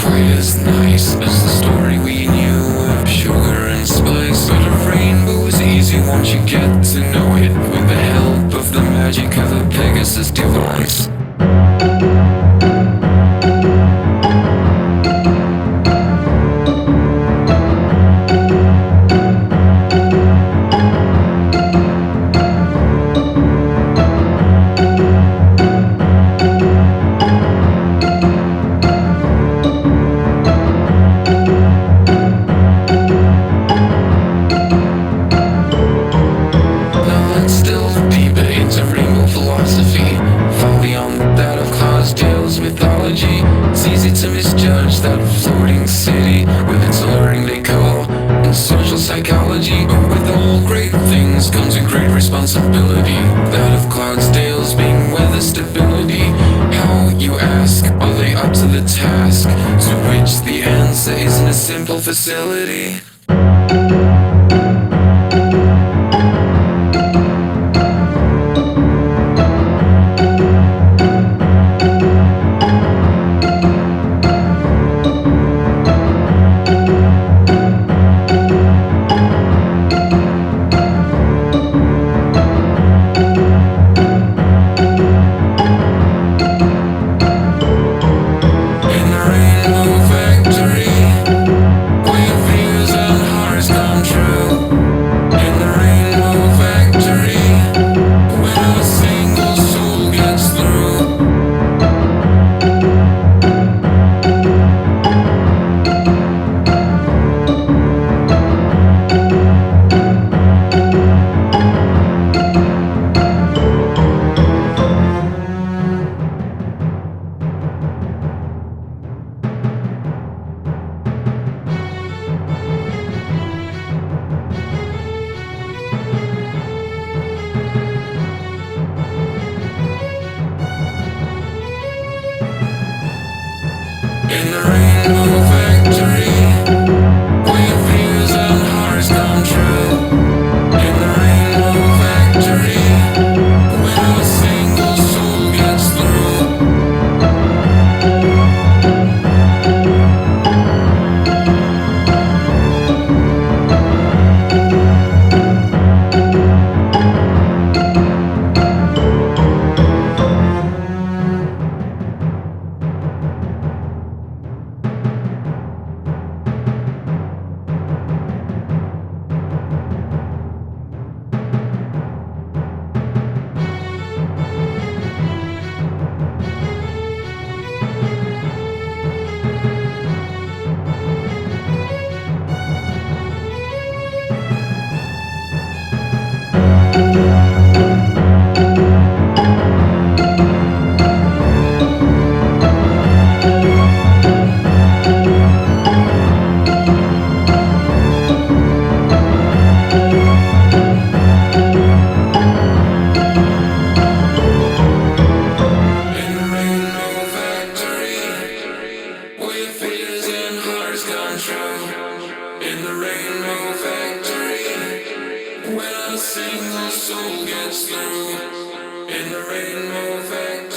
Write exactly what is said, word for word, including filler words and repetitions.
quite as nice as the story we knew of sugar and spice. But a rainbow is easy once you get to know it, with the help of the magic of a Pegasus device. Mythology. It's easy to misjudge that floating city with its alluring decor and social psychology. But with all great things comes a great responsibility, that of Cloudsdale's being weather stability. How, you ask, are they up to the task? To which the answer isn't a simple facility. In the Rainbow Factory, where fears and horrors come true. In the Rainbow Factory, where a single soul gets through. In the Rainbow Factory, when a single soul gets through. In the Rainbow Factory.